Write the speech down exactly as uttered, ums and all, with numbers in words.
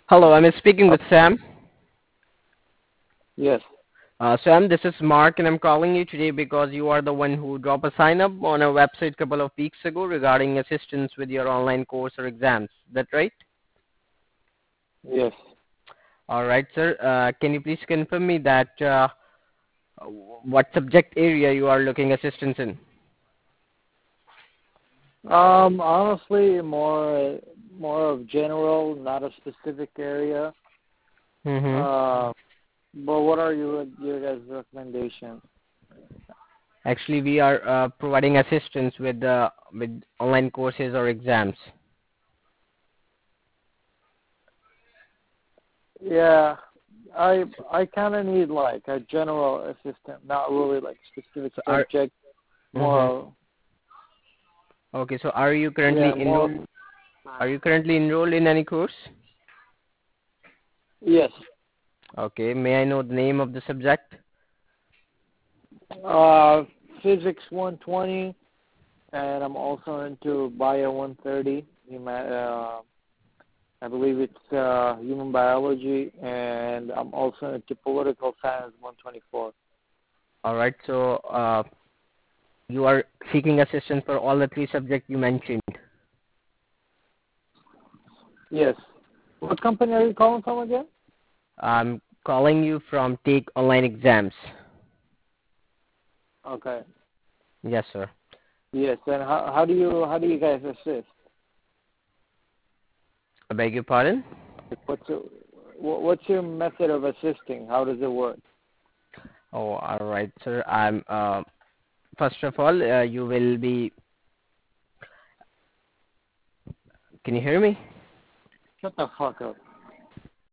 Hello, I'm speaking with Sam. Yes, Uh, Sam, this is Mark, and I'm calling you today because you are the one who dropped a sign up on our website a couple of weeks ago regarding assistance with your online course or exams. Is that right? yes. All right, sir. Uh, can you please confirm me that uh, what subject area you are looking assistance in? Um, honestly, more more of general, not a specific area. Mm-hmm. Uh, but what are your your guys' recommendations? Actually, we are uh, providing assistance with uh, with online courses or exams. Yeah, I I kind of need like a general assistant, not really like specific So are subject. More, mm-hmm. of- Okay. So are you yeah, currently enrolled? more. Are you currently enrolled in any course? Yes. Okay. May I know the name of the subject? Uh, Physics one twenty, and I'm also into Bio one thirty. Huma- uh, I believe it's uh, human biology, and I'm also into political science one twenty-four. All right. So uh, you are seeking assistance for all the three subjects you mentioned. Yes. What company are you calling from again? I'm calling you from Take Online Exams. Okay. Yes, sir. Yes. And how how do you how do you guys assist? I beg your pardon? Like, What's your, wha- what's your method of assisting? How does it work? Oh, all right, sir. I'm. Uh, first of all, uh, you will be. Can you hear me? Shut the fuck up.